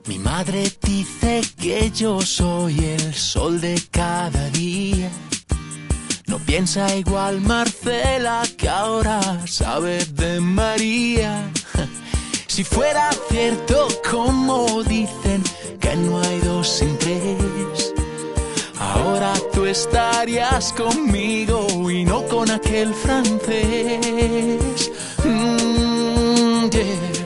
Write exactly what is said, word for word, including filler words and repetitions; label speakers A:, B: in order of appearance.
A: Mi madre dice que yo soy el sol de cada día. No piensa igual Marcela, que ahora sabe de María. Si fuera cierto como dicen que no hay dos sin tres, ahora tú estarías conmigo y no con aquel francés. Mm, yeah.